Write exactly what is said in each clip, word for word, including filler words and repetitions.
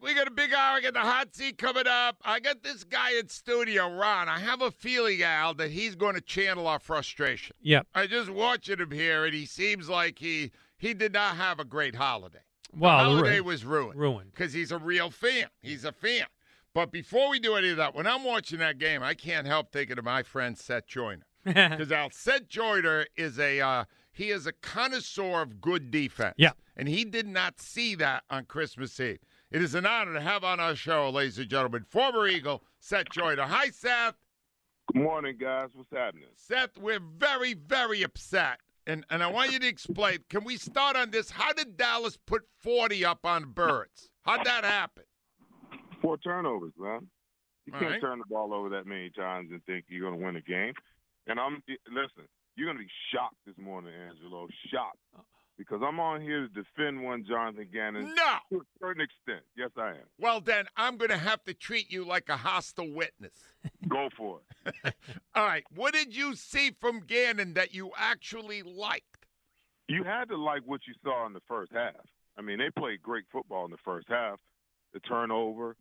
We got a big hour. I got the hot seat coming up. I got this guy in studio, Ron. I have a feeling, Al, that he's going to channel our frustration. Yep. I just watching him here, and he seems like he he did not have a great holiday. Well, the holiday ru- was ruined. Ruined. Because he's a real fan. He's a fan. But before we do any of that, when I'm watching that game, I can't help thinking of my friend Seth Joyner. Because Al, Seth Joyner is a uh, he is a connoisseur of good defense. Yeah. And he did not see that on Christmas Eve. It is an honor to have on our show, ladies and gentlemen, former Eagle, Seth Joyner. Hi, Seth. Good morning, guys. What's happening? Seth, we're very, very upset. And and I want you to explain. Can we start on this? How did Dallas put forty up on Birds? How'd that happen? Four turnovers, man. You All can't right. turn the ball over that many times and think you're going to win a game. And I'm listen, you're going to be shocked this morning, Angelo. Shocked. Because I'm on here to defend one Jonathan Gannon No. to a certain extent. Yes, I am. Well, then, I'm going to have to treat you like a hostile witness. Go for it. All right. What did you see from Gannon that you actually liked? You had to like what you saw in the first half. I mean, they played great football in the first half. The turnover,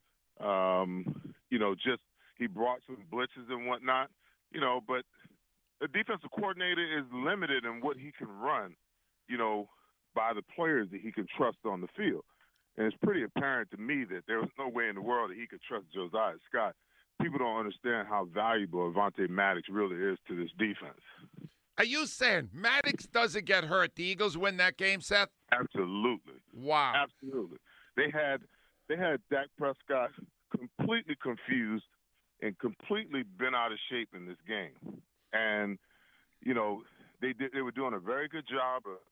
um, you know, just he brought some blitzes and whatnot, you know, but the defensive coordinator is limited in what he can run, you know, by the players that he can trust on the field. And it's pretty apparent to me that there was no way in the world that he could trust Josiah Scott. People don't understand how valuable Avonte Maddox really is to this defense. Are you saying Maddox doesn't get hurt? The Eagles win that game, Seth? Absolutely. Wow. Absolutely. They had they had Dak Prescott completely confused and completely been out of shape in this game. And, you know, they did they were doing a very good job of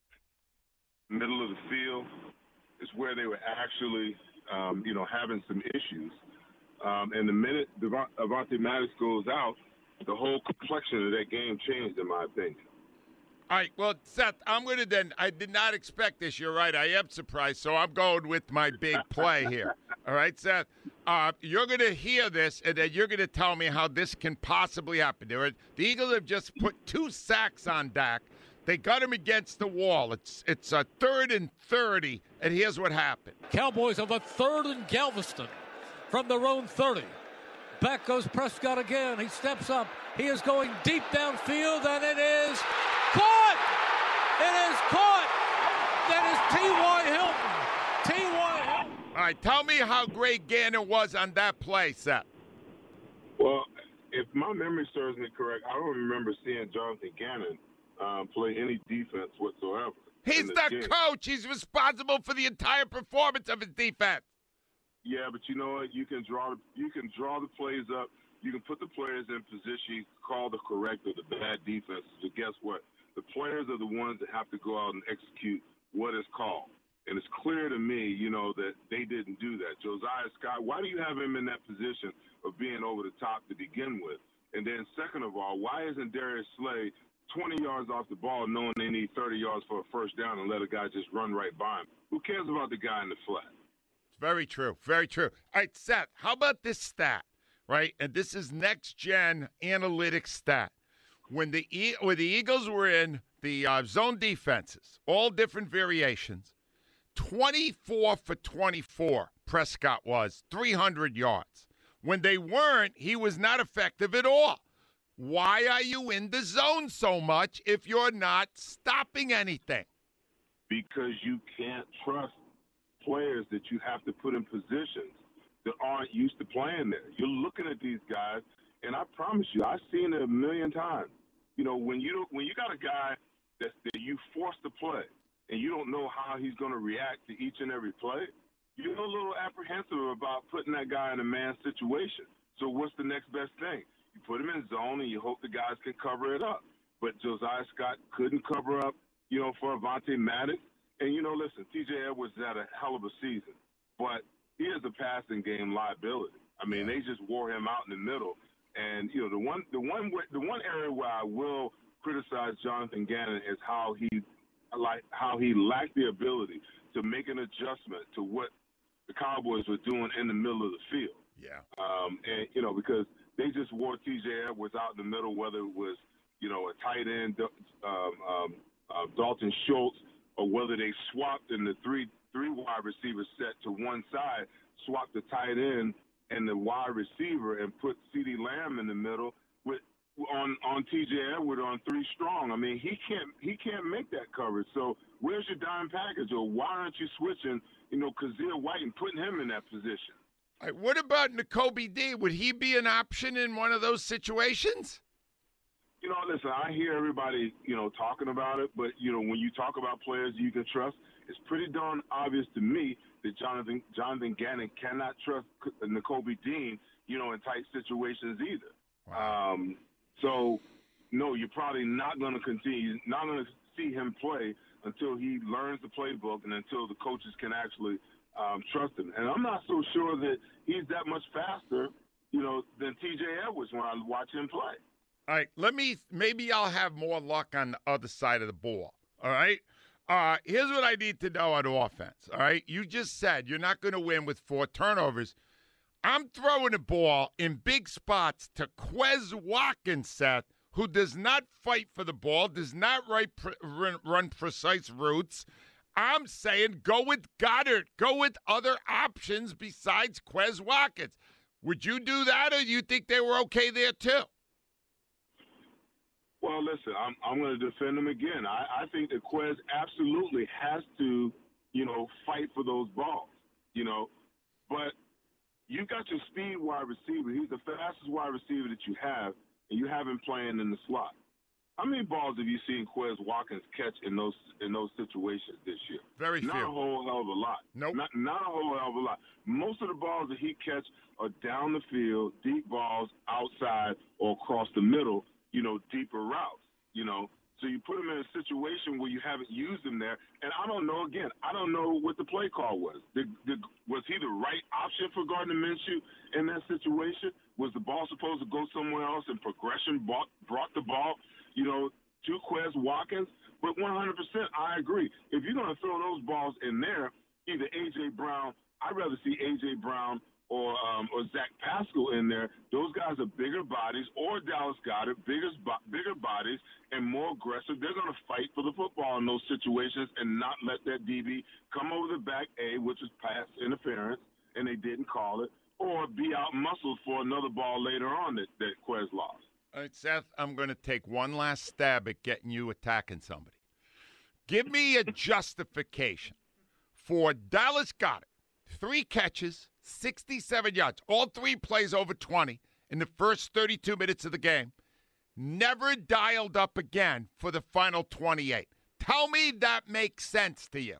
middle of the field. Is where they were actually, um, you know, having some issues. Um, and the minute Devon- Avonte Maddox goes out, the whole complexion of that game changed, in my opinion. All right, well, Seth, I'm going to then, I did not expect this. You're right. I am surprised, so I'm going with my big play here. All right, Seth, uh, you're going to hear this, and then you're going to tell me how this can possibly happen. There are, the Eagles have just put two sacks on Dak. They got him against the wall. It's it's a third and thirty, and here's what happened. Cowboys have a third and Galveston from their own thirty. Back goes Prescott again. He steps up. He is going deep downfield, and it is caught! It is caught! That is T Y. Hilton. T Y. Hilton. All right, tell me how great Gannon was on that play, Seth. Well, if my memory serves me correct, I don't remember seeing Jonathan Gannon um, play any defense whatsoever. He's in this the game. coach. He's responsible for the entire performance of his defense. Yeah, but you know what? You can draw you can draw the plays up. You can put the players in position. You can call the correct or the bad defense. But guess what? The players are the ones that have to go out and execute what is called. And it's clear to me, you know, that they didn't do that. Josiah Scott, why do you have him in that position of being over the top to begin with? And then second of all, why isn't Darius Slay twenty yards off the ball knowing they need thirty yards for a first down and let a guy just run right by him? Who cares about the guy in the flat? Very true. Very true. All right, Seth, how about this stat, right? And this is next-gen analytics stat. When the e- when the Eagles were in the uh, zone defenses, all different variations, twenty-four for twenty-four, Prescott was, three hundred yards. When they weren't, he was not effective at all. Why are you in the zone so much if you're not stopping anything? Because you can't trust players that you have to put in positions that aren't used to playing there. You're looking at these guys, and I promise you, I've seen it a million times. You know, when you when you got a guy that's, that you force to play, and you don't know how he's going to react to each and every play, you're a little apprehensive about putting that guy in a man situation. So what's the next best thing? You put him in zone, and you hope the guys can cover it up. But Josiah Scott couldn't cover up, you know, for Avonte Maddox. And, you know, listen, T J Edwards had a hell of a season, but he is a passing game liability. I mean, they just wore him out in the middle. And, you know, the one the one, the one area where I will criticize Jonathan Gannon is how he like how he lacked the ability to make an adjustment to what the Cowboys were doing in the middle of the field. Yeah. Um, and, you know, because they just wore T J Edwards out in the middle, whether it was, you know, a tight end, um, um, uh, Dalton Schultz, or whether they swapped in the three three wide receiver set to one side swap the tight end and the wide receiver and put CeeDee Lamb in the middle with on on T J Edwards on three strong. I mean, he can't he can't make that coverage. So where's your dime package? Or why aren't you switching, you know, Kazir White and putting him in that position? All right, what about Nakobe Dean? Would he be an option in one of those situations? You know, listen, I hear everybody, you know, talking about it, but, you know, when you talk about players you can trust, it's pretty darn obvious to me that Jonathan Jonathan Gannon cannot trust Nakobe Dean, you know, in tight situations either. Wow. Um, so, no, you're probably not going to continue, not going to see him play until he learns the playbook and until the coaches can actually um, trust him. And I'm not so sure that he's that much faster, you know, than T J Edwards when I watch him play. All right, let me, maybe I'll have more luck on the other side of the ball, all right? Uh, here's what I need to know on offense, all right? You just said you're not going to win with four turnovers. I'm throwing the ball in big spots to Quez Watkins, Seth, who does not fight for the ball, does not right pre- run, run precise routes. I'm saying go with Goddard. Go with other options besides Quez Watkins. Would you do that, or do you think they were okay there too? Well, listen, I'm I'm going to defend him again. I, I think that Quez absolutely has to, you know, fight for those balls, you know. But you've got your speed wide receiver. He's the fastest wide receiver that you have, and you have him playing in the slot. How many balls have you seen Quez Watkins catch in those in those situations this year? Very not few. Not a whole hell of a lot. Nope. Not, not a whole hell of a lot. Most of the balls that he catch are down the field, deep balls outside or across the middle, you know, deeper routes, you know. So you put him in a situation where you haven't used him there. And I don't know, again, I don't know what the play call was. Did, did, was he the right option for Gardner Minshew in that situation? Was the ball supposed to go somewhere else and progression brought, brought the ball, you know, to Quez Watkins? But one hundred percent, I agree. If you're going to throw those balls in there, either A J. Brown, I'd rather see A J. Brown or um, or Zach Pascal in there. Those guys are bigger bodies, or Dallas Goedert, bigger, bigger bodies and more aggressive. They're going to fight for the football in those situations and not let that D B come over the back, A, which is pass interference, and they didn't call it, or be out-muscled for another ball later on that, that Quez lost. All right, Seth, I'm going to take one last stab at getting you attacking somebody. Give me a justification for Dallas Goedert. Three catches, sixty-seven yards, all three plays over twenty in the first thirty-two minutes of the game. Never dialed up again for the final twenty-eight. Tell me that makes sense to you.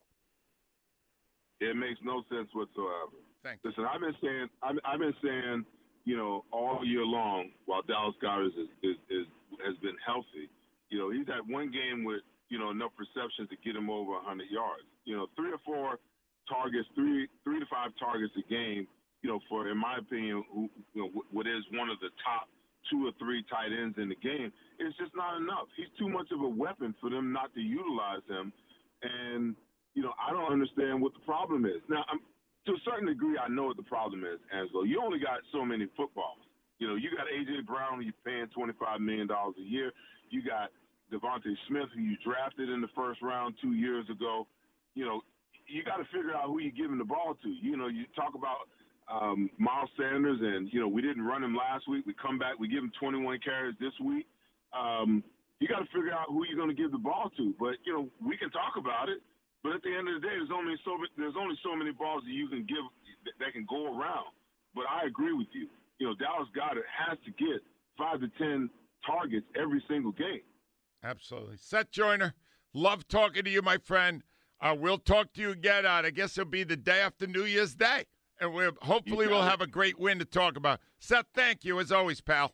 It makes no sense whatsoever. Thank you. Listen, I've been saying, I've, I've been saying, you know, all year long while Dallas Goedert is, is, is has been healthy. You know, he's had one game with, you know, enough receptions to get him over one hundred yards. You know, three or four targets, three three to five targets a game, you know, for, in my opinion, who, you know, what is one of the top two or three tight ends in the game, it's just not enough. He's too much of a weapon for them not to utilize him. And, you know, I don't understand what the problem is. Now, I'm, to a certain degree, I know what the problem is, Angelo. You only got so many footballs. You know, you got A J. Brown, who you're paying twenty-five million dollars a year. You got Devontae Smith, who you drafted in the first round two years ago. You know, you got to figure out who you're giving the ball to. You know, you talk about um, Miles Sanders, and, you know, we didn't run him last week. We come back, we give him twenty-one carries this week. Um, you got to figure out who you're going to give the ball to. But, you know, we can talk about it. But at the end of the day, there's only so there's only so many balls that you can give that, that can go around. But I agree with you. You know, Dallas Goedert has to get five to ten targets every single game. Absolutely. Seth Joyner, love talking to you, my friend. Uh, we'll talk to you again on, I guess it'll be the day after New Year's Day. And we'll hopefully we'll it. have a great win to talk about. Seth, thank you as always, pal.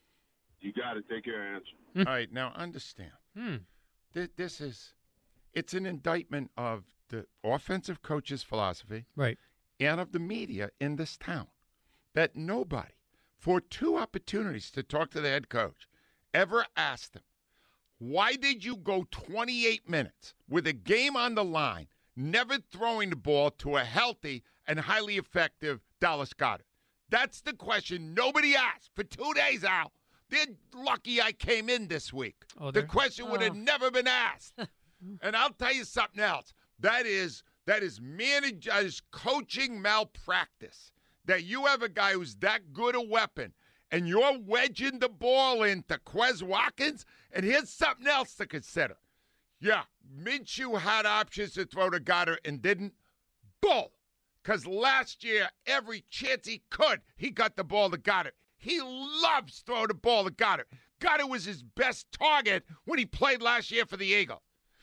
You got it. Take care, Ange. All right, now understand. Hmm. This, this is, it's an indictment of the offensive coach's philosophy, Right. and of the media in this town, that nobody, for two opportunities to talk to the head coach, ever asked him, why did you go twenty-eight minutes with a game on the line, never throwing the ball to a healthy and highly effective Dallas Goedert? That's the question nobody asked for two days, Al. They're lucky I came in this week. Oh, the they're- question would have oh. never been asked. And I'll tell you something else. That is That is manage, that is coaching malpractice. That you have a guy who's that good a weapon, and you're wedging the ball into Quez Watkins, and here's something else to consider. Yeah, Minshew had options to throw to Goddard and didn't. Bull. Because last year, every chance he could, he got the ball to Goddard. He loves throwing the ball to Goddard. Goddard was his best target when he played last year for the Eagles.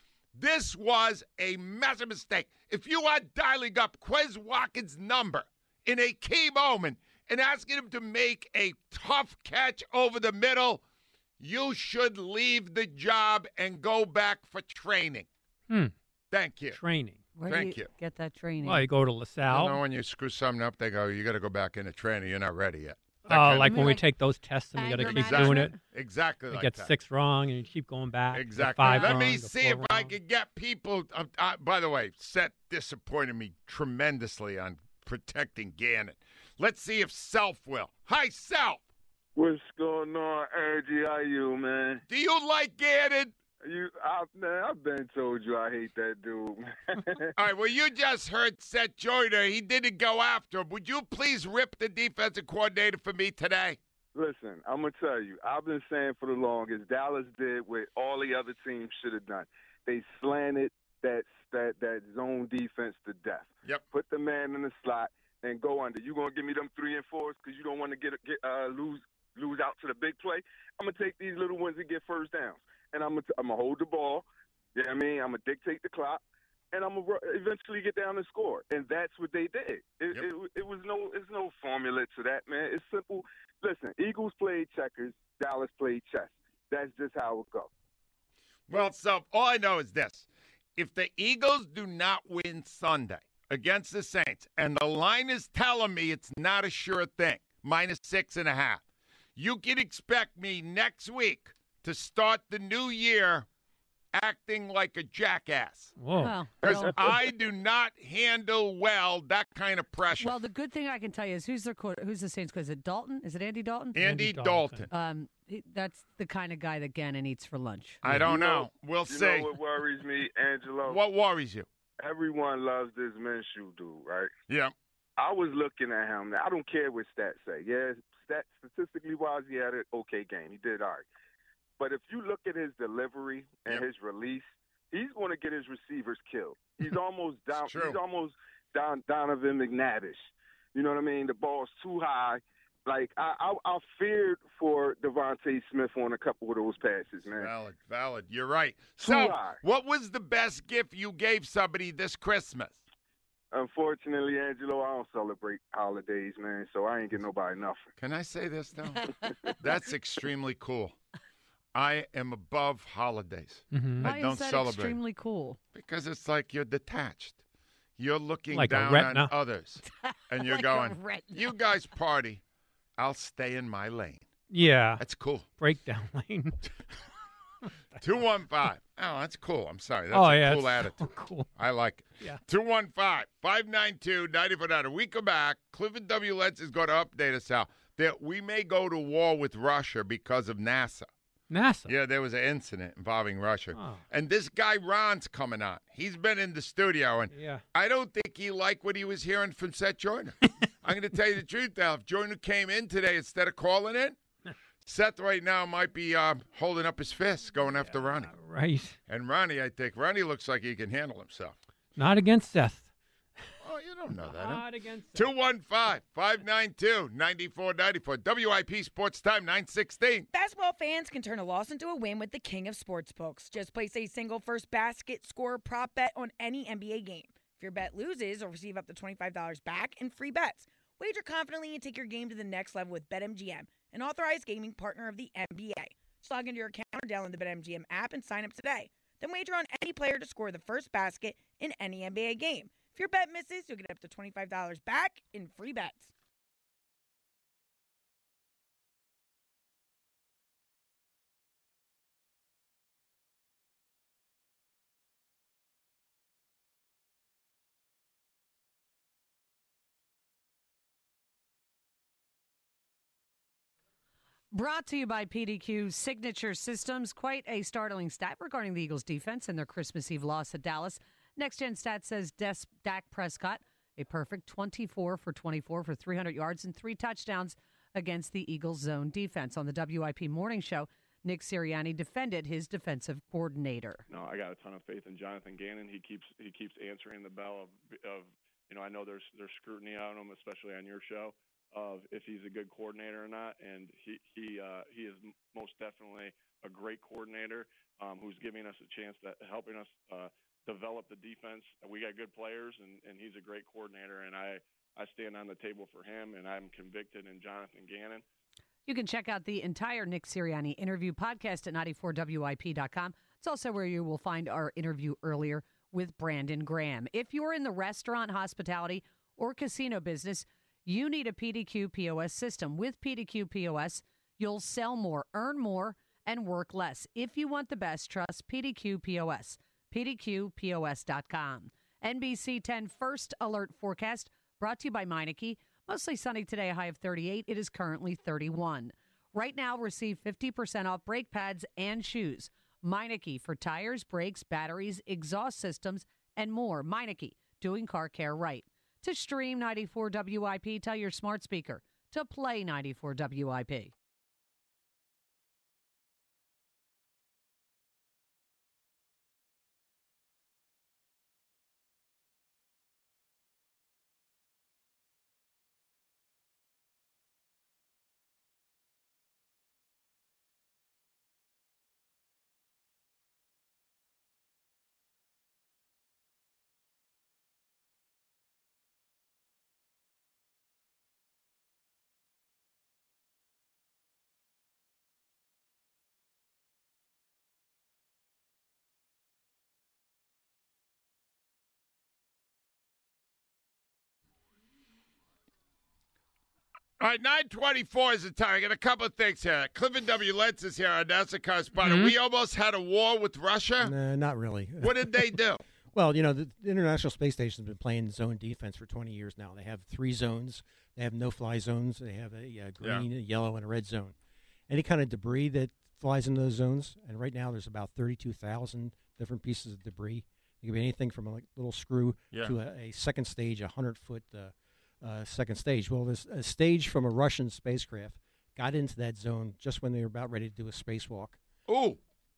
This was a massive mistake. If you are dialing up Quez Watkins' number in a key moment and asking him to make a tough catch over the middle, you should leave the job and go back for training. Hmm. Thank you. Training. Where Thank do you, you. get that training? Well, you go to You LaSalle. know, when you screw something up, they go, you got to go back into training. You're not ready yet. That Oh, kind of- like You when mean we like take those tests and we got to anger keep management? doing it. Exactly You like get that. six wrong and you keep going back. Get Exactly. Five Let wrong, me go see four if I wrong. can get people. Uh, uh, by the way, Seth disappointed me tremendously on protecting Gannon. Let's see if Self will. Hi, Self. What's going on, Ergie? How you, man? Do you like Gannon? You, I, man, I've been told you I hate that dude. All right, well, you just heard Seth Joyner. He didn't go after him. Would you please rip the defensive coordinator for me today? Listen, I'm gonna tell you. I've been saying for the longest, Dallas did what all the other teams should have done. They slanted that that that zone defense to death. Yep. Put the man in the slot and go under. You gonna give me them three and fours because you don't want to get get uh, lose lose out to the big play. I'm gonna take these little ones and get first downs, and I'm gonna I'm gonna hold the ball. You know what I mean? I'm gonna dictate the clock, and I'm gonna eventually get down and score. And that's what they did. It, Yep. it, it was no it's no formula to that, man. It's simple. Listen, Eagles played checkers, Dallas played chess. That's just how it goes. Well, so all I know is this. If the Eagles do not win Sunday against the Saints, and the line is telling me it's not a sure thing, minus six and a half, you can expect me next week to start the new year acting like a jackass. Whoa. Well, Because well, I do not handle well that kind of pressure. well, the good thing I can tell you is who's their quarter, who's the Saints? Is it Dalton? Is it Andy Dalton? Andy, Andy Dalton. Dalton. Um, he, that's the kind of guy that Gannon eats for lunch. I don't You know. know- We'll You see. know what worries me, Angelo? What worries you? Everyone loves this Minshew dude, right? Yeah. I was looking at him. Now, I don't care what stats say. Yeah, stat, statistically wise, he had an okay game. He did all right. But if you look at his delivery and Yep. his release, he's going to get his receivers killed. He's almost down. It's true. He's almost Don, Donovan McNabb-ish. You know what I mean? The ball's too high. Like I, I, I feared for Devontae Smith on a couple of those passes, man. Valid, valid. You're right. Too So, high. what was the best gift you gave somebody this Christmas? Unfortunately, Angelo, I don't celebrate holidays, man. So I ain't get nobody nothing. Can I say this, though? That's extremely cool. I am above holidays Mhm. Why I don't is that celebrate. extremely cool? because it's like you're detached. You're looking Like a down on retina. others, and you're Like a going, retina. you guys party. I'll stay in my lane. Yeah. That's cool. Breakdown lane. two one five. Oh, that's cool. I'm sorry. That's oh, a yeah. cool it's attitude. so cool. I like it. Yeah. two one five, five nine two, nine four nine zero. We come back. Clifford W. Lentz is going to update us how that we may go to war with Russia because of NASA. NASA. Yeah, there was an incident involving Russia. Oh. And this guy Ron's coming on. He's been in the studio, and Yeah. I don't think he liked what he was hearing from Seth Joyner. I'm going to tell you the truth now. If Joyner came in today instead of calling in, Seth right now might be uh, holding up his fists going after Ronnie. Right. And Ronnie, I think, Ronnie looks like he can handle himself. Not against Seth. Oh, you don't know that, huh? Not against Seth. two one five, five nine two, nine four nine four. W I P Sports Time, nine sixteen. Basketball fans can turn a loss into a win with the king of sportsbooks. Just place a single first basket score prop bet on any N B A game. If your bet loses, you'll receive up to twenty-five dollars back in free bets. Wager confidently and take your game to the next level with BetMGM, an authorized gaming partner of the N B A. Just log into your account or download the BetMGM app and sign up today. Then wager on any player to score the first basket in any N B A game. If your bet misses, you'll get up to twenty-five dollars back in free bets. Brought to you by P D Q Signature Systems. Quite a startling stat regarding the Eagles' defense and their Christmas Eve loss at Dallas. Next Gen Stats says Des- Dak Prescott, a perfect twenty-four for twenty-four for three hundred yards and three touchdowns against the Eagles' zone defense. On the W I P Morning Show, Nick Sirianni defended his defensive coordinator. No, I got a ton of faith in Jonathan Gannon. He keeps he keeps answering the bell of, of you know, I know there's there's scrutiny on him, especially on your show, of if he's a good coordinator or not, and he he uh, he is most definitely a great coordinator um, who's giving us a chance to helping us uh, develop the defense. We got good players, and, and he's a great coordinator, and I, I stand on the table for him, and I'm convicted in Jonathan Gannon. You can check out the entire Nick Sirianni interview podcast at ninety-four W I P dot com. It's also where you will find our interview earlier with Brandon Graham. If you're in the restaurant, hospitality, or casino business, you need a P D Q P O S system. With P D Q P O S, you'll sell more, earn more, and work less. If you want the best, trust P D Q P O S. P D Q P O S dot com. N B C ten First Alert Forecast brought to you by Meineke. Mostly sunny today, a high of thirty-eight. It is currently thirty-one. Right now, receive fifty percent off brake pads and shoes. Meineke for tires, brakes, batteries, exhaust systems, and more. Meineke, doing car care right. To stream ninety-four W I P, tell your smart speaker to play ninety-four W I P. All right, nine twenty-four is the time. I got a couple of things here. Clifford W. Lentz is here, our NASA correspondent. Mm-hmm. We almost had a war with Russia. No, not really. What did they do? Well, you know, the, the International Space Station has been playing zone defense for twenty years now. They have three zones. They have no-fly zones. They have a uh, green, Yeah. a yellow, and a red zone. Any kind of debris that flies in those zones, and right now there's about thirty-two thousand different pieces of debris. It could be anything from a like, little screw Yeah. to a, a second stage, a hundred-foot uh, uh, second stage. Well, there's a stage from a Russian spacecraft got into that zone just when they were about ready to do a spacewalk. Ooh.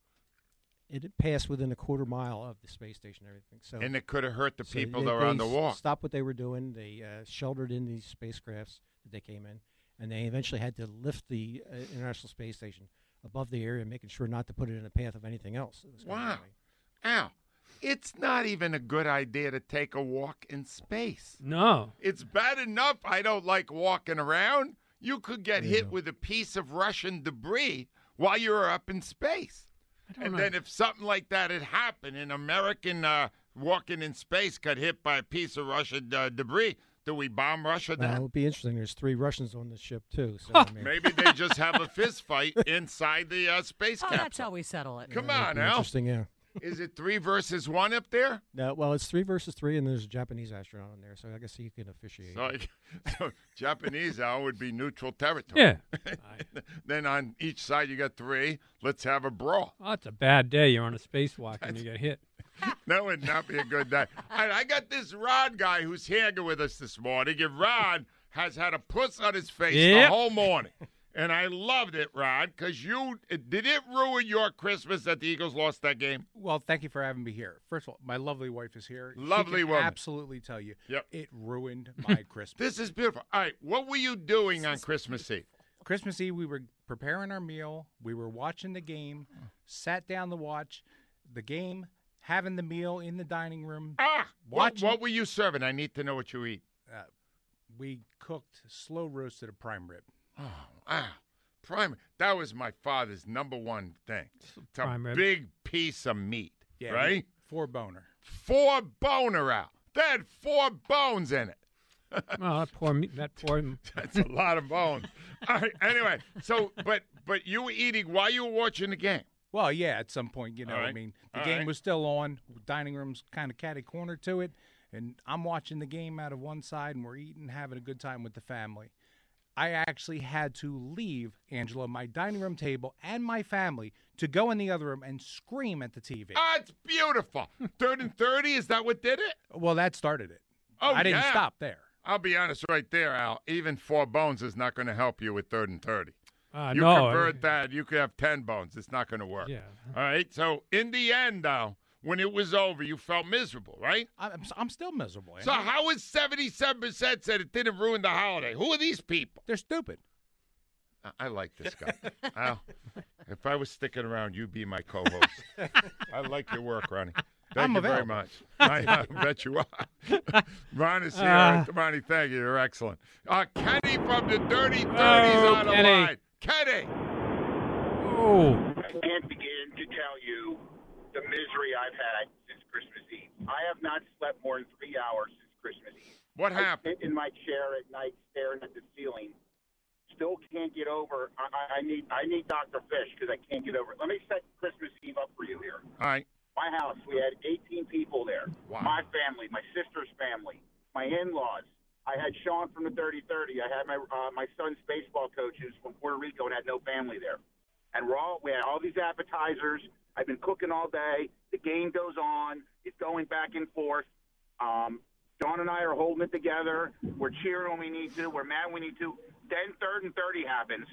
It passed within a quarter mile of the space station and everything. So And it could have hurt the so people they, that were on they the walk. stopped what they were doing. They uh, sheltered in these spacecrafts that they came in, and they eventually had to lift the uh, International Space Station above the area, making sure not to put it in the path of anything else. That was coming Wow. their way. Ow. It's not even a good idea to take a walk in space. No. It's bad enough I don't like walking around. You could get Yeah. hit with a piece of Russian debris while you're up in space. I don't And know. then if something like that had happened, an American uh, walking in space got hit by a piece of Russian uh, debris, do we bomb Russia Well, it then? would be interesting. There's three Russians on the ship too. So I mean, Maybe they just have a fist fight inside the uh, space Oh, capsule. that's how we settle it. Come uh, it'd on, be Al. Interesting, yeah. Is it three versus one up there? No, well, it's three versus three, and there's a Japanese astronaut in there, so I guess you can officiate. So, so Japanese Al would be neutral territory. Yeah. Then on each side you got three. Let's have a brawl. Oh, it's a bad day. You're on a spacewalk and you get hit. That would not be a good day. All right, I got this Rod guy who's hanging with us this morning, and Rod has had a puss on his face Yep. the whole morning. And I loved it, Rod, because you did it ruin your Christmas that the Eagles lost that game? Well, thank you for having me here. First of all, my lovely wife is here. Lovely she can woman. absolutely tell you. Yep. It ruined my Christmas. This is beautiful. All right, what were you doing on Christmas Eve? Christmas Eve, we were preparing our meal. We were watching the game. Sat down to watch the game. Having the meal in the dining room. Ah, what, Watching- what were you serving? I need to know what you eat. Uh, we cooked slow roasted a prime rib. Oh, ah, prime. That was my father's number one thing. It's a Prime rib. big piece of meat, Yeah, right? Four boner. Four boner out. That had four bones in it. Well, that poor, me- that poor. That's a lot of bones. All right. Anyway, so but but you were eating while you were watching the game. Well, yeah, at some point, you know, All right. I mean, the All game right. was still on. Dining room's kind of catty corner to it. And I'm watching the game out of one side, and we're eating, having a good time with the family. I actually had to leave, Angela, my dining room table and my family to go in the other room and scream at the T V. Oh, it's beautiful. Third and thirty, is that what did it? Well, that started it. Oh, I didn't yeah. stop there. I'll be honest right there, Al. Even four bones is not going to help you with third and thirty. Uh, you no, convert that, you could have ten bones. It's not going to work. Yeah. All right. So in the end, though, when it was over, you felt miserable, right? I'm, I'm still miserable. So Andy. how is seventy-seven percent said it didn't ruin the holiday? Who are these people? They're stupid. I, I like this guy. Al, if I was sticking around, you'd be my co-host. I like your work, Ronnie. Thank I'm you very available. much. I, I bet you are. Ron is here. Uh, Ronnie, thank you. You're excellent. Uh, Kenny from the Dirty thirties Oh, on the Kenny. line. Kenny. Oh. I can't begin to tell you the misery I've had since Christmas Eve. I have not slept more than three hours since Christmas Eve. What I happened? sit in my chair at night staring at the ceiling. Still can't get over. I, I, I need I need Doctor Fish because I can't get over it. Let me set Christmas Eve up for you here. All right. My house, we had eighteen people there. Wow. My family, my sister's family, my in-laws. I had Sean from the thirty thirty. I had my uh, my son's baseball coaches from Puerto Rico and had no family there. And we're all, we had all these appetizers. I've been cooking all day. The game goes on. It's going back and forth. Um, Dawn and I are holding it together. We're cheering when we need to. We're mad when we need to. Then third and thirty happens.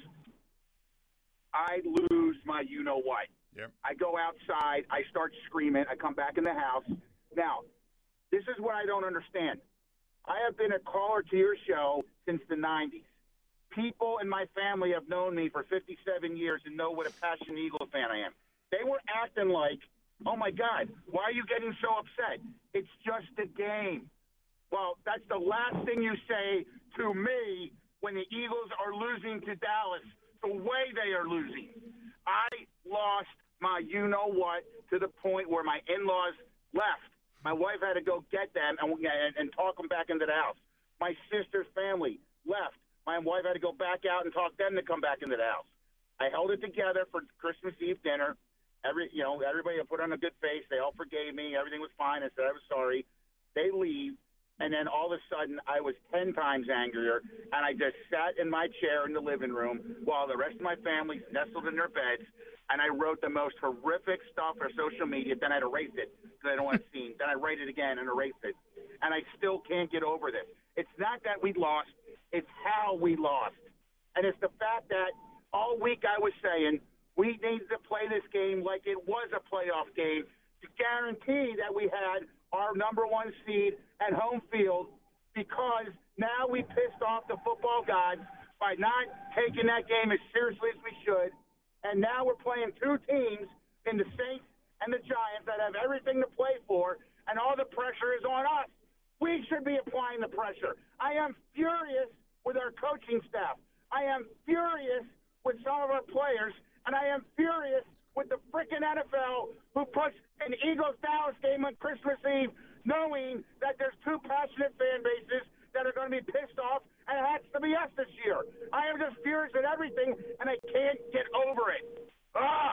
I lose my you-know-what. Yep. I go outside. I start screaming. I come back in the house. Now, this is what I don't understand. I have been a caller to your show since the nineties. People in my family have known me for fifty-seven years and know what a passionate Eagle fan I am. They were acting like, oh, my God, why are you getting so upset? It's just a game. Well, that's the last thing you say to me when the Eagles are losing to Dallas the way they are losing. I lost my you-know-what to the point where my in-laws left. My wife had to go get them and, and, and talk them back into the house. My sister's family left. My wife had to go back out and talk them to come back into the house. I held it together for Christmas Eve dinner. Every, you know, everybody put on a good face. They all forgave me. Everything was fine. I said I was sorry. They leave. And then all of a sudden, I was ten times angrier, and I just sat in my chair in the living room while the rest of my family nestled in their beds, and I wrote the most horrific stuff for social media. Then I'd erase it because I don't want it seen. Then I write it again and erase it. And I still can't get over this. It's not that we lost. It's how we lost. And it's the fact that all week I was saying we needed to play this game like it was a playoff game to guarantee that we had our number one seed at home field, because now we pissed off the football gods by not taking that game as seriously as we should. And now we're playing two teams in the Saints and the Giants that have everything to play for, and all the pressure is on us. We should be applying the pressure. I am furious with our coaching staff. I am furious with some of our players, and I am furious with the freaking N F L who puts an Eagles-Dallas game on Christmas Eve knowing that there's two passionate fan bases that are going to be pissed off, and it has to be us this year. I am just furious at everything, and I can't get over it. Ah!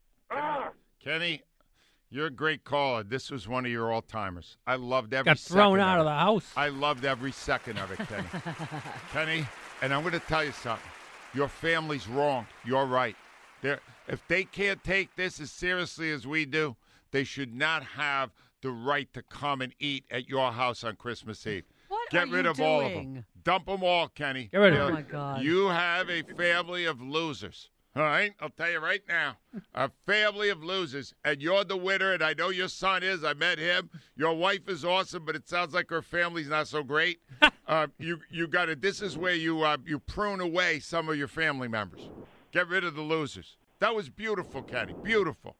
Ah! Kenny, you're a great caller. This was one of your all-timers. I loved every Got second thrown out of of it. the house. I loved every second of it, Kenny. Kenny, and I'm going to tell you something. Your family's wrong. You're right. They're, if they can't take this as seriously as we do, they should not have the right to come and eat at your house on Christmas Eve. What Get are rid you of all of doing? them. Dump them all, Kenny. Get rid of You- Oh, them. my God. You have a family of losers. All right? I'll tell you right now. A family of losers. And you're the winner, and I know your son is. I met him. Your wife is awesome, but it sounds like her family's not so great. uh, you you got to, this is where you uh, you prune away some of your family members. Get rid of the losers. That was beautiful, Kenny. Beautiful.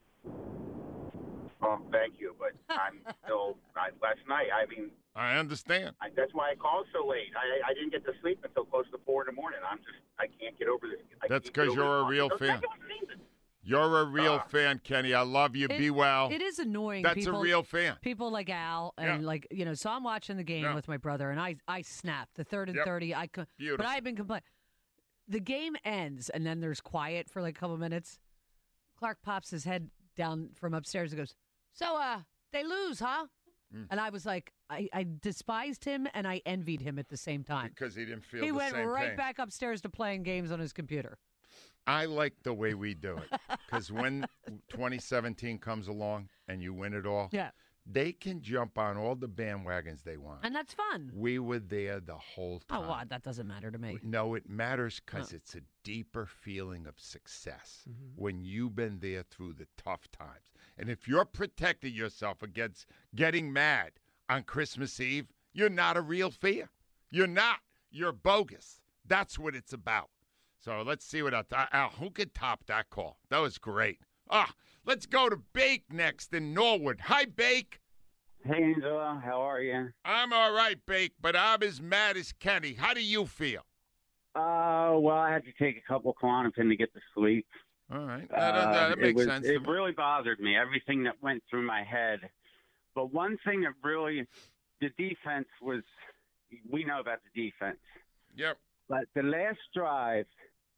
Well, thank you, but I'm still I, last night. I mean, I understand. I, that's why I called so late. I, I didn't get to sleep until close to four in the morning. I'm just I can't get over this. I That's can't get 'cause over you're this a real one. fan. That's what I'm saying. You're a real Uh, fan, Kenny. I love you. It- Be well. It is annoying. That's people, a real fan. People like Al and Yeah. like you know. So I'm watching the game Yeah. with my brother, and I I snapped the third and Yep. thirty. I could, Beautiful. but I've been complaining. The game ends, and then there's quiet for like a couple minutes. Clark pops his head down from upstairs and goes, "So, uh, they lose, huh?" Mm. And I was like, I, I despised him and I envied him at the same time. Because he didn't feel he the went same right pain. back upstairs to playing games on his computer. I like the way we do it because when twenty seventeen comes along and you win it all, yeah. they can jump on all the bandwagons they want. And that's fun. We were there the whole time. Oh, well, that doesn't matter to me. No, it matters because Oh. it's a deeper feeling of success Mhm. when you've been there through the tough times. And if you're protecting yourself against getting mad on Christmas Eve, you're not a real fear. You're not. You're bogus. That's what it's about. So let's see what else. Al, who could top that call? That was great. Ah, let's go to Bake next in Norwood. Hi, Bake. Hey, Angela. How are you? I'm all right, Bake, but I'm as mad as Kenny. How do you feel? Uh, well, I had to take a couple Klonopin to get to sleep. All right. Uh, That, that, that it makes was- sense. It really bothered me, everything that went through my head. But one thing that really, the defense was, we know about the defense. Yep. But the last drive,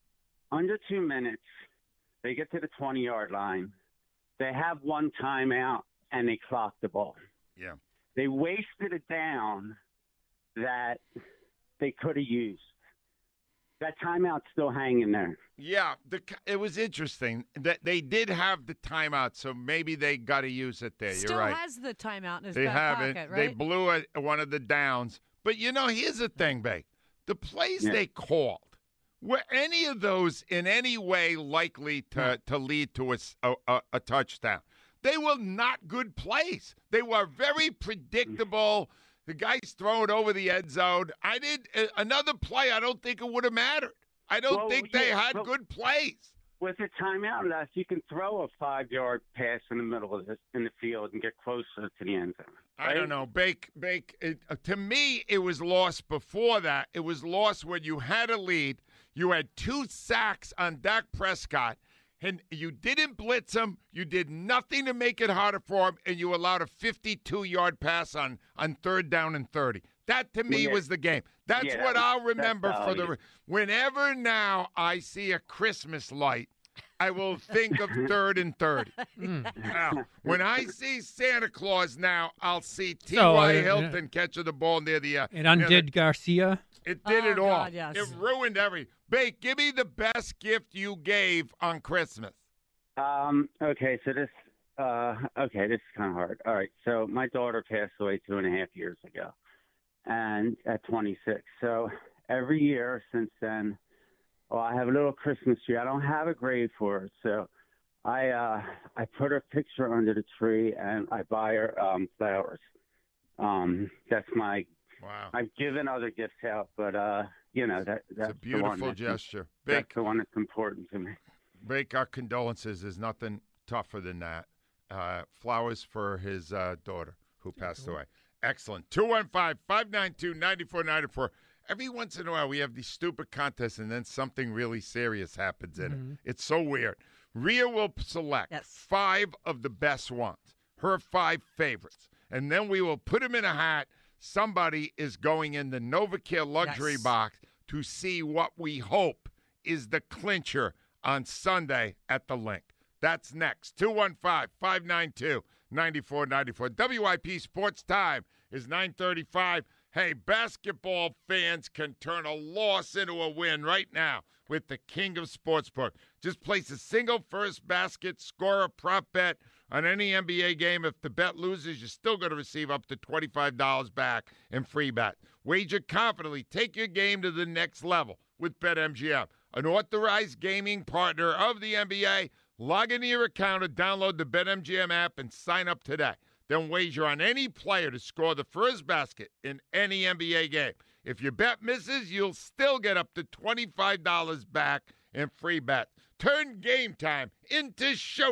under two minutes, they get to the twenty-yard line. They have one timeout, and they clock the ball. Yeah. They wasted a down that they could have used. That timeout's still hanging there. Yeah, the, it was interesting that they did have the timeout, so maybe they got to use it there. Still You're right. has the timeout in his They back haven't. pocket, They right? blew a, one of the downs. But, you know, here's the thing, Bay. The plays Yeah. they called, were any of those in any way likely to, to lead to a, s- a- a- a touchdown? They were not good plays. They were very predictable. The guy's throwing over the end zone. I did uh, another play. I don't think it would have mattered. I don't Well, think they yeah, had but- good plays. With a timeout left, you can throw a five-yard pass in the middle of the, in the field and get closer to the end zone. I don't right? know. Bake, Bake. It, uh, to me, it was lost before that. It was lost when you had a lead. You had two sacks on Dak Prescott, and you didn't blitz him. You did nothing to make it harder for him, and you allowed a fifty-two-yard pass on, on third down and thirty. That, to me, Yeah. was the game. That's Yeah, that what was- I'll that's remember for the. value. Whenever now I see a Christmas light, I will think of third and thirty. Now, when I see Santa Claus now, I'll see T Y. So, uh, Hilton catching the ball near the. Uh, It near the- undid Garcia. It did Oh, it all. God, yes. It ruined every. Bake, give me the best gift you gave on Christmas. Um, okay, so this, uh, okay, this is kind of hard. All right, so my daughter passed away two and a half years ago, and at twenty-six. So every year since then, well, I have a little Christmas tree. I don't have a grave for her, so I, uh, I put her picture under the tree and I buy her um, flowers. Um, that's my. Wow. I've given other gifts out, but uh, you know that that's It's a the one beautiful that's, gesture. that's Bake, the one that's important to me. Bake, our condolences. There's nothing tougher than that. Uh, flowers for his uh, daughter who passed away. Excellent. two one five, five nine two, nine four nine four. Every once in a while, we have these stupid contests, and then something really serious happens in Mhm. it. It's so weird. Rhea will select Yes. five of the best ones, her five favorites, and then we will put them in a hat. Somebody is going in the NovaCare luxury Yes. box to see what we hope is the clincher on Sunday at the Link. That's next. two one five, five nine two, nine four nine four. W I P Sports Time is nine thirty-five. Hey, basketball fans can turn a loss into a win right now with the King of Sportsbook. Just place a single first basket, score a prop bet on any N B A game. If the bet loses, you're still going to receive up to twenty-five dollars back in free bet. Wager confidently. Take your game to the next level with BetMGM, an authorized gaming partner of the N B A. Log into your account or download the BetMGM app and sign up today. Then wager on any player to score the first basket in any N B A game. If your bet misses, you'll still get up to twenty-five dollars back in free bet. Turn game time into show.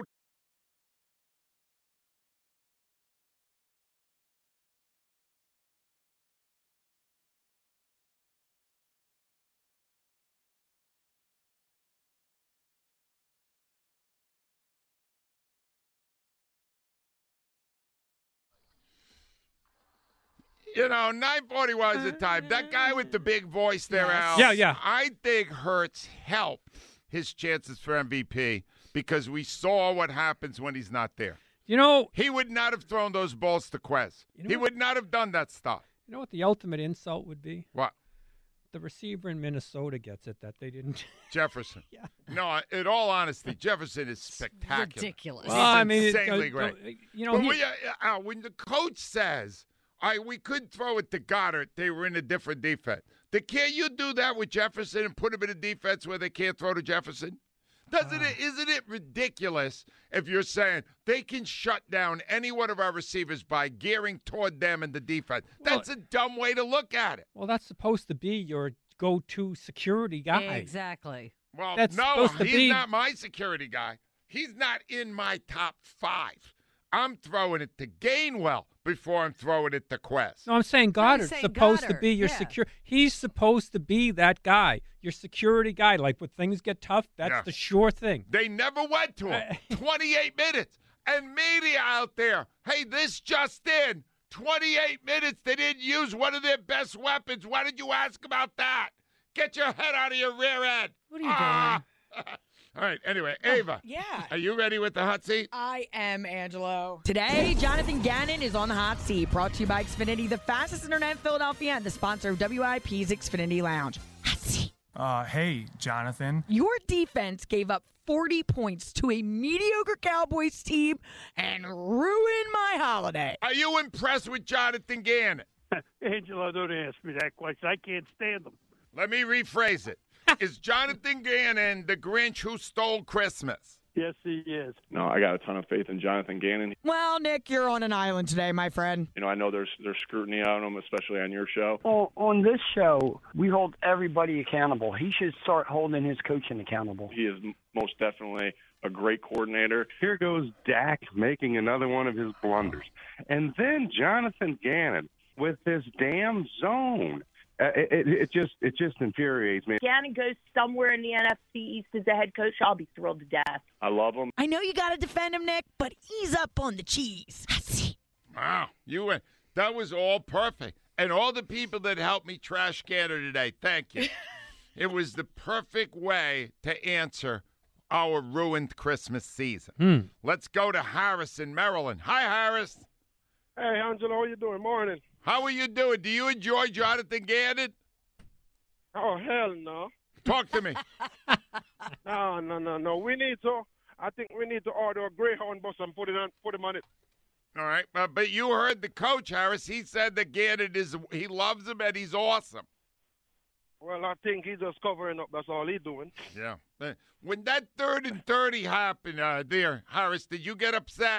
You know, nine forty-one is the time. That guy with the big voice there, Yes. Al. Yeah, yeah. I think Hurts helped his chances for M V P because we saw what happens when he's not there. You know, he would not have thrown those balls to Quez. You know he what? would not have done that stuff. You know what the ultimate insult would be? What? The receiver in Minnesota gets it that they didn't. Jefferson. Yeah. No, in all honesty, Jefferson is spectacular. Ridiculous. He's Well, I mean, it- insanely uh, great. uh, you know, but he- when, uh, uh, when the coach says, "All right, we could throw it to Goddard," they were in a different defense. Then can't you do that with Jefferson and put him in a defense where they can't throw to Jefferson? Doesn't it? Isn't it ridiculous if you're saying they can shut down any one of our receivers by gearing toward them in the defense? That's a dumb way to look at it. Well, that's supposed to be your go-to security guy. Exactly. Well, That's no, supposed to he's be- not my security guy. He's not in my top five. I'm throwing it to Gainwell before I'm throwing it to Quest. No, I'm saying Goddard's saying supposed to Goddard, be your yeah. secure. He's supposed to be that guy, your security guy. Like when things get tough, that's Yeah. the sure thing. They never went to him. twenty-eight minutes. And media out there, hey, this just in. twenty-eight minutes. They didn't use one of their best weapons. Why did you ask about that? Get your head out of your rear end. What are you Ah! All right. Anyway, Ava. Yeah. Are you ready with the hot seat? I am, Angelo. Today, Jonathan Gannon is on the hot seat, brought to you by Xfinity, the fastest internet in Philadelphia, and the sponsor of W I P's Xfinity Lounge. Hot seat. Uh, hey, Jonathan. Your defense gave up forty points to a mediocre Cowboys team and ruined my holiday. Are you impressed with Jonathan Gannon? Angelo, don't ask me that question. I can't stand him. Let me rephrase it. Is Jonathan Gannon the Grinch who stole Christmas? Yes, he is. No, I got a ton of faith in Jonathan Gannon. Well, Nick, you're on an island today, my friend. You know, I know there's there's scrutiny on him, especially on your show. On, on this show, we hold everybody accountable. He should start holding his coaching accountable. He is m- most definitely a great coordinator. Here goes Dak making another one of his blunders. And then Jonathan Gannon with this damn zone. Uh, it, it, it just it just infuriates me. Gannon goes somewhere in the N F C East as a head coach, I'll be thrilled to death. I love him. I know you got to defend him, Nick, but ease up on the cheese. Wow, you went. That was all perfect. And all the people that helped me trash Gannon today, thank you. It was the perfect way to answer our ruined Christmas season. Hmm. Let's go to Harris in Maryland. Hi, Harris. Hey, Angelo, how you doing? Morning. How are you doing? Do you enjoy Jonathan Gannon? Oh, hell no. Talk to me. no, no, no, no. We need to, I think we need to order a Greyhound bus and put it on, put him on it. All right, uh, but you heard the coach, Harris. He said that Gannon is, he loves him and he's awesome. Well, I think he's just covering up. That's all he's doing. Yeah. Uh, When that third and thirty happened uh, there, Harris, did you get upset?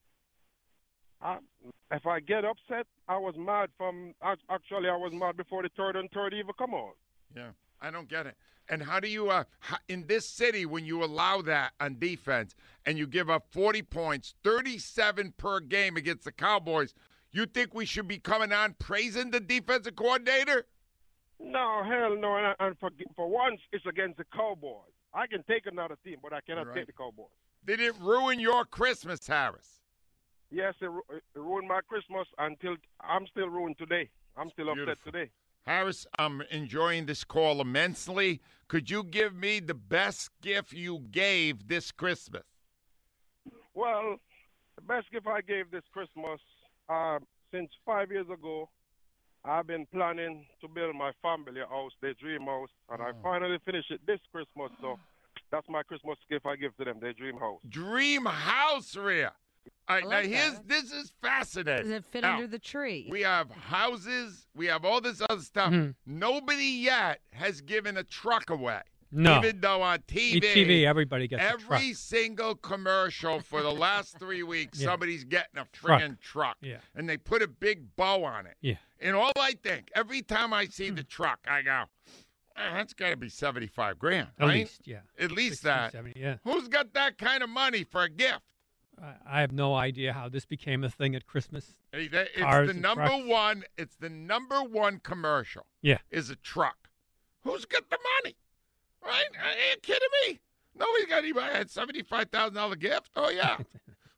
I, if I get upset, I was mad from, actually, I was mad before the third and third even come on. Yeah, I don't get it. And how do you, uh, how, in this city, when you allow that on defense and you give up forty points, thirty-seven per game against the Cowboys, you think we should be coming on praising the defensive coordinator? No, hell no. And, and for, for once, it's against the Cowboys. I can take another team, but I cannot Right. take the Cowboys. Did it ruin your Christmas, Harris? Yes, it, ru- it ruined my Christmas until I'm still ruined today. I'm still upset Beautiful. today. Harris, I'm enjoying this call immensely. Could you give me the best gift you gave this Christmas? Well, the best gift I gave this Christmas, uh, since five years ago, I've been planning to build my family house, their dream house, and I finally finished it this Christmas. So that's my Christmas gift I give to them, their dream house. Dream house, Rhea. All right, I now like here's that. this is fascinating. Does it fit Now, under the tree? We have houses, we have all this other stuff. Mhm. Nobody yet has given a truck away. No. Even though on T V, T V, everybody gets a truck. every single commercial for the last three weeks, Yeah. somebody's getting a Truck. friggin' truck. Yeah. And they put a big bow on it. Yeah. And all I think, every time I see the truck, I go, "Eh, that's got to be seventy-five grand, At right? least, yeah. At least sixty, that. seventy, yeah. Who's got that kind of money for a gift? I, I have no idea how this became a thing at Christmas. Hey, that- It's Cars the and number trucks. one. It's the number one commercial. Yeah. Is a truck. Who's got the money? Right? Are you kidding me? Nobody's got anybody had seventy-five thousand dollar gift. Oh yeah.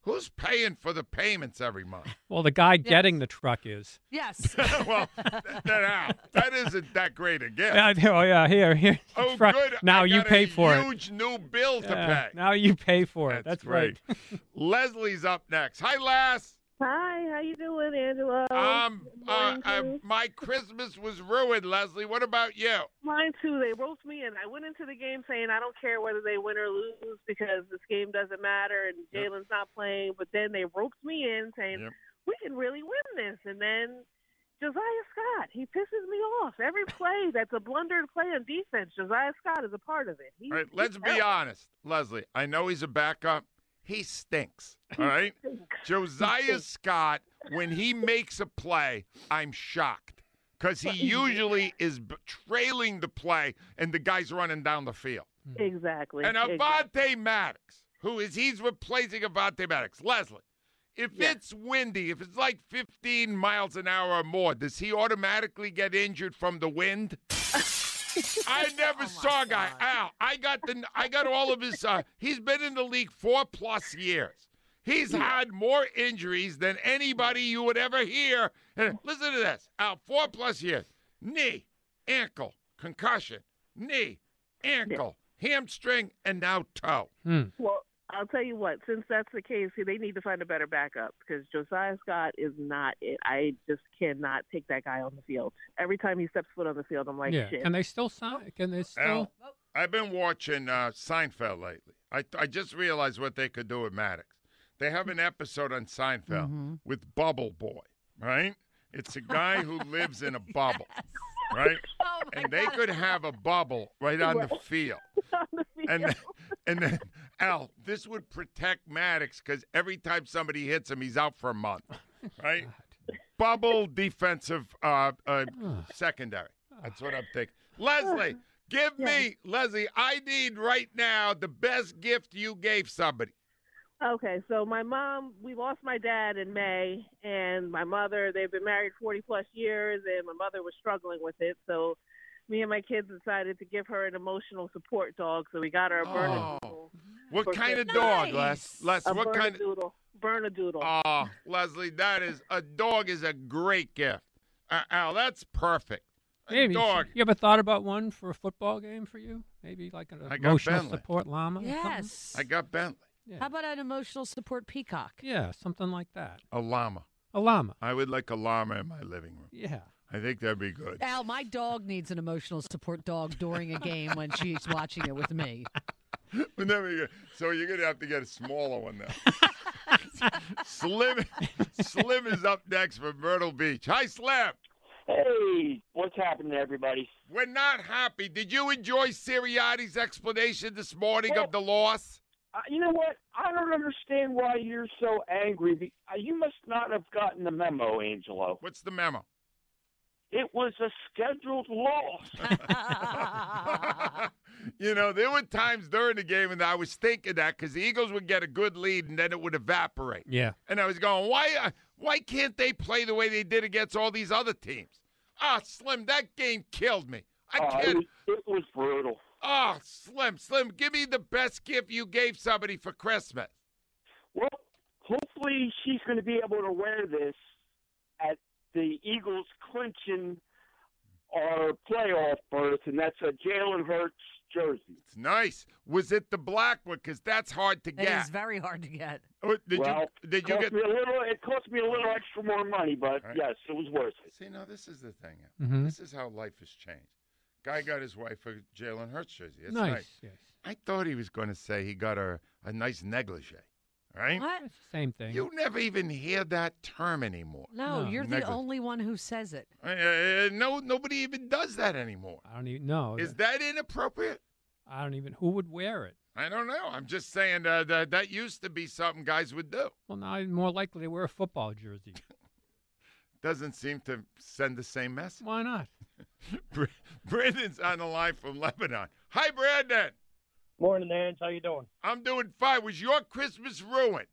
Who's paying for the payments every month? Well, the guy getting the truck is. Yes. well, that, that, that isn't that great a gift. Yeah, oh, yeah, here, here. Oh, truck. good. Now I you got pay a for it. huge new bill to Yeah, pay. Now you pay for it. That's That's, right. Leslie's up next. Hi, Les. Hi, how you doing, Angelo? Um, uh, Mine uh, too. my Christmas was ruined, Leslie. What about you? Mine too. They roped me in. I went into the game saying I don't care whether they win or lose because this game doesn't matter and Yep. Jalen's not playing. But then they roped me in saying Yep. we can really win this. And then Josiah Scott, he pisses me off. Every play that's a blundered play on defense, Josiah Scott is a part of it. He, All right, let's he's be terrible. honest, Leslie. I know he's a backup. He stinks. All right, Josiah Scott. When he makes a play, I'm shocked because he usually is b- trailing the play and the guy's running down the field. Exactly. And exactly. Avante Maddox, who is he's replacing Avante Maddox. Leslie, if Yeah. it's windy, if it's like fifteen miles an hour or more, does he automatically get injured from the wind? I never Oh, saw a guy. Al, I got the I got all of his uh he's been in the league four plus years. He's had more injuries than anybody you would ever hear. And listen to this. Al, four plus years. Knee, ankle, concussion, knee, ankle, hamstring, and now toe. Hmm. Well, I'll tell you what. Since that's the case, they need to find a better backup because Josiah Scott is not it. I just cannot take that guy on the field. Every time he steps foot on the field, I'm like, yeah. shit. Can they still sign? Can they still? Al, I've been watching uh, Seinfeld lately. I I just realized what they could do with Maddox. They have an episode on Seinfeld Mm-hmm. with Bubble Boy, right? It's a guy who lives in a bubble, right? Oh, my And they God. could have a bubble right on the field. On the field. And then, and then, Al, this would protect Maddox because every time somebody hits him, he's out for a month, right? Bubble defensive uh, uh, secondary. That's what I'm thinking. Leslie, give me, Leslie, I need right now the best gift you gave somebody. Okay, so my mom, we lost my dad in May, and my mother, they've been married forty plus years, and my mother was struggling with it. So me and my kids decided to give her an emotional support dog. So we got her a Bernedoodle. Oh. What for kind of Christmas. dog, Les? Les, A what kind of? Bernedoodle. Bernedoodle. Oh, Leslie, that is a dog is a great gift. Uh, Al, that's perfect. A Maybe. dog. You ever thought about one for a football game for you? Maybe like an I got emotional Bentley. support llama? or something? Yes. I got Bentley. Yeah. How about an emotional support peacock? Yeah, something like that. A llama. A llama. I would like a llama in my living room. Yeah. I think that'd be good. Al, my dog needs an emotional support dog during a game when she's watching it with me. Wouldn't that be good? So you're gonna have to get a smaller one now. Slim, Slim is up next from Myrtle Beach. Hi, Slim. Hey, what's happening, everybody? We're not happy. Did you enjoy Sirianni's explanation this morning Well- of the loss? Uh, you know what? I don't understand why you're so angry. Be- uh, You must not have gotten the memo, Angelo. What's the memo? It was a scheduled loss. You know, there were times during the game, and I was thinking that because the Eagles would get a good lead, and then it would evaporate. Yeah. And I was going, why uh, why can't they play the way they did against all these other teams? Ah, Slim, that game killed me. I Uh, it, can't. was, it was brutal. Oh, Slim, Slim, give me the best gift you gave somebody for Christmas. Well, hopefully she's going to be able to wear this at the Eagles clinching our playoff berth, and that's a Jalen Hurts jersey. It's nice. Was it the black one? Because that's hard to It get. is very hard to get. Oh, Did well, you did you cost get? me a little? It cost me a little extra more money, but Right. yes, it was worth it. See, now this is the thing. Mhm. This is how life has changed. Guy got his wife a Jalen Hurts jersey. It's Nice. nice. Yes. I thought he was going to say he got her a nice negligee. Right? What? It's the same thing. You never even hear that term anymore. No, No, you're the negli- only one who says it. Uh, uh, no, nobody even does that anymore. I don't even know. Is that inappropriate? I don't even. Who would wear it? I don't know. I'm just saying uh, that that used to be something guys would do. Well, now I'm more likely to wear a football jersey. Doesn't seem to send the same message. Why not? Br- Brandon's on the line from Lebanon. Hi, Brandon. Morning, Ange. How you doing? I'm doing fine. Was your Christmas ruined?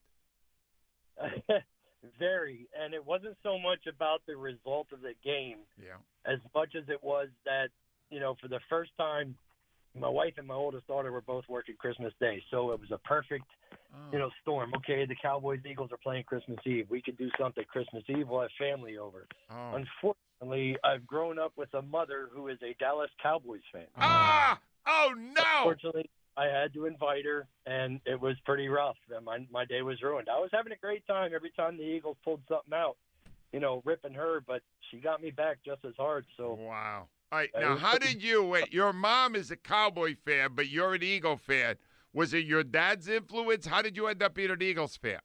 Very. And it wasn't so much about the result of the game Yeah. as much as it was that, you know, for the first time, my wife and my oldest daughter were both working Christmas Day. So it was a perfect you know, storm. Okay, the Cowboys Eagles are playing Christmas Eve. We could do something Christmas Eve. We'll have family over. Oh. Unfortunately, I've grown up with a mother who is a Dallas Cowboys fan. Ah! Oh no! Unfortunately, I had to invite her, and it was pretty rough. And my my day was ruined. I was having a great time every time the Eagles pulled something out, you know, ripping her, but she got me back just as hard. So wow. All right, uh, now how did you? Wait, your mom is a Cowboy fan, but you're an Eagle fan. Was it your dad's influence? How did you end up being an Eagles fan?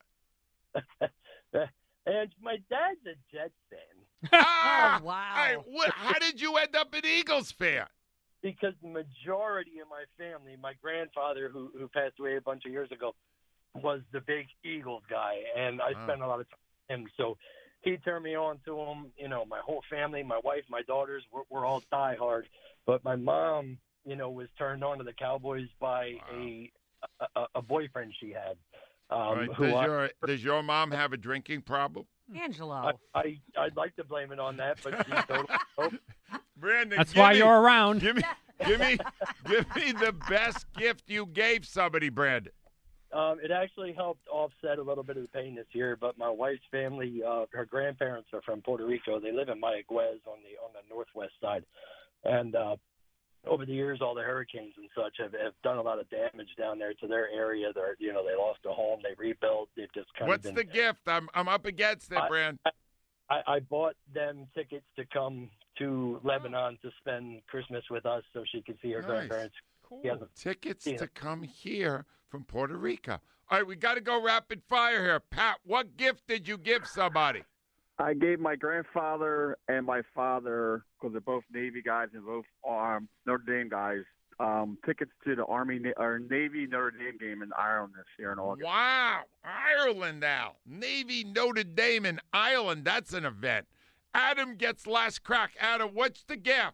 And my dad's a Jets fan. Ah! Oh, wow. All right, what, how did you end up an Eagles fan? Because the majority of my family, my grandfather, who who passed away a bunch of years ago, was the big Eagles guy, and I Oh. spent a lot of time with him. So he turned me on to him. You know, my whole family, my wife, my daughters, we're, we're all diehard. But my mom, you know, was turned on to the Cowboys by Wow. a, a a boyfriend she had. Um, All right, who does I, your does your mom have a drinking problem? Angelo. I, I I'd like to blame it on that, but she totally. Oh, Brandon, That's give why me- you're around. Give me, give me, give me the best gift you gave somebody, Brandon. Um, it actually helped offset a little bit of the pain this year, but my wife's family, uh, her grandparents are from Puerto Rico. They live in Mayaguez on the on the northwest side, and uh, over the years, all the hurricanes and such have, have done a lot of damage down there to their area. They're you know they lost a home, they rebuilt. They've just kind What's of been. the gift? I'm I'm up against it, I- Brand. I, I bought them tickets to come to Lebanon to spend Christmas with us, so she could see her Nice. grandparents. Cool. He hasn't Tickets seen to it. come here from Puerto Rico. All right, we got to go rapid fire here. Pat, what gift did you give somebody? I gave my grandfather and my father, because they're both Navy guys and both um, Notre Dame guys, um, tickets to the Army or Navy Notre Dame game in Ireland this year in August. Wow, Ireland now. Navy Notre Dame in Ireland. That's an event. Adam gets last crack. Adam, what's the gift?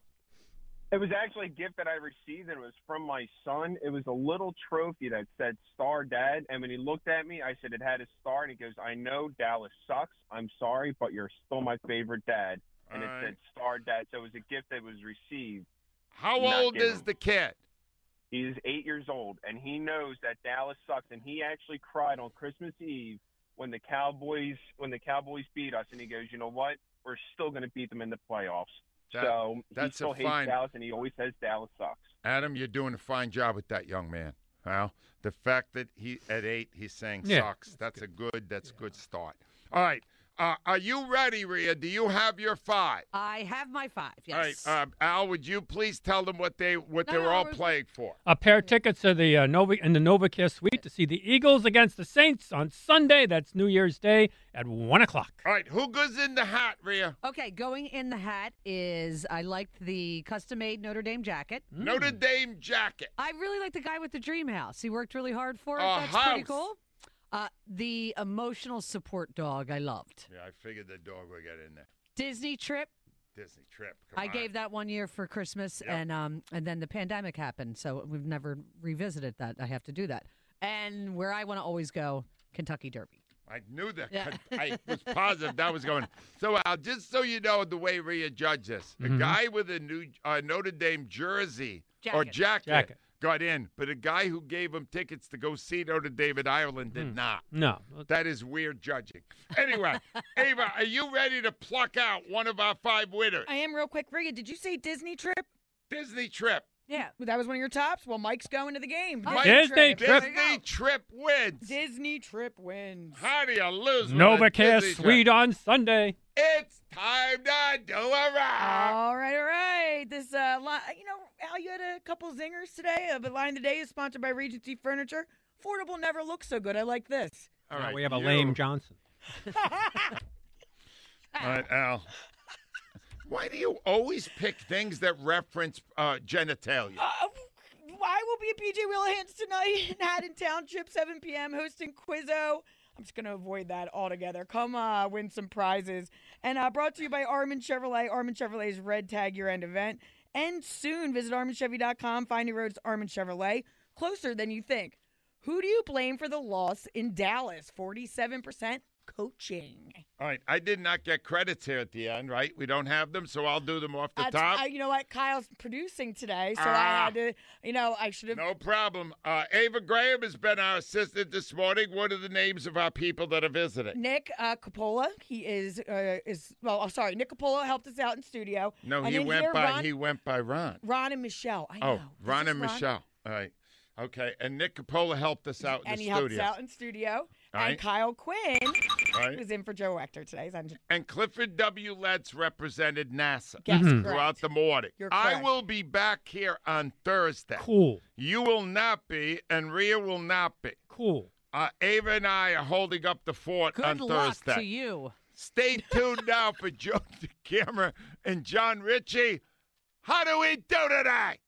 It was actually a gift that I received, and it was from my son. It was a little trophy that said Star Dad, and when he looked at me, I said it had a star, and he goes, I know Dallas sucks. I'm sorry, but you're still my favorite dad. And All it right. said Star Dad, so it was a gift that was received. How Not old given. is the kid? He's eight years old, and he knows that Dallas sucks, and he actually cried on Christmas Eve when the Cowboys when the Cowboys beat us, and he goes, you know what? We're still going to beat them in the playoffs. That- so that's he still a hates fine- Dallas, and he always says Dallas sucks. Adam, you're doing a fine job with that young man. Well, the fact that he at eight he's saying Yeah. sucks. That's a good. That's a good start. All right. Uh, are you ready, Rhea? Do you have your five? I have my five, yes. All right, um, Al, would you please tell them what they what No, they were no, all we're- playing for? A pair of tickets to the uh, Nova in the NovaCare Suite to see the Eagles against the Saints on Sunday. That's New Year's Day at one o'clock. All right, who goes in the hat, Rhea? Okay, going in the hat is I liked the custom-made Notre Dame jacket. Notre Dame jacket. I really like the guy with the dream house. He worked really hard for it. A That's pretty house. cool. Uh, the emotional support dog I loved. Yeah, I figured the dog would get in there. Disney trip. Disney trip. Come I on. gave that one year for Christmas, Yep. and um, and then the pandemic happened, so we've never revisited that. I have to do that. And where I want to always go, Kentucky Derby. I knew that. Yeah. I was positive that was going. So, Al, just so you know the way Rhea judged this, a Mhm. guy with a new uh, Notre Dame jersey or Jacket. jacket, Jacket. got in, but a guy who gave him tickets to go see Notre Dame in Ireland did Hmm. not. No. That is weird judging. Anyway, Ava, are you ready to pluck out one of our five winners? I am real quick. Rhea, did you say Disney trip? Disney trip. Yeah. That was one of your tops? Well, Mike's going to the game. Mike, Disney trip. Disney trip wins. Disney trip wins. How do you lose? with a NovaCare Disney trip? Suite on Sunday. It's time to do a rap. All right, all right. This, uh, li- you know, Al, you had a couple zingers today. Uh, but Line of the Day is sponsored by Regency Furniture. Affordable never looks so good. I like this. All Now right, we have a you- lame Johnson. All right, Al. Why do you always pick things that reference uh, genitalia? Uh, I will be at P J Wheelahands tonight in Haddon Township, seven p.m., hosting Quizzo. I'm just going to avoid that altogether. Come uh, win some prizes. And uh, brought to you by Armin Chevrolet, Armin Chevrolet's Red Tag Year-End event. And soon, visit armin chevy dot com, find your roads to Armin Chevrolet, closer than you think. Who do you blame for the loss in Dallas? forty-seven percent coaching. All right. I did not get credits here at the end, right? We don't have them, so I'll do them off the That's, top. uh, you know what? Kyle's producing today, so Ah. I had to, you know, I should have. No problem. Uh, Ava Graham has been our assistant this morning. What are the names of our people that are visiting? Nick uh, Coppola, he is, uh, is well, oh, sorry, Nick Coppola helped us out in studio. No, And he then went here, by Ron, he went by Ron. Ron and Michelle. I know. Oh, This Ron is and Michelle. All right. Okay. And Nick Coppola helped us out in And the he studio. helped us out in studio. All And right. Kyle Quinn Right. was in for Joe Wechter today. He's on- And Clifford W. Letts represented NASA Yes, Mhm. correct. throughout the morning. You're I correct. will be back here on Thursday. Cool. You will not be, and Rhea will not be. Cool. Uh, Ava and I are holding up the fort Good on luck Thursday. to you. Stay tuned now for Joe the Camera and John Ritchie. How do we do today?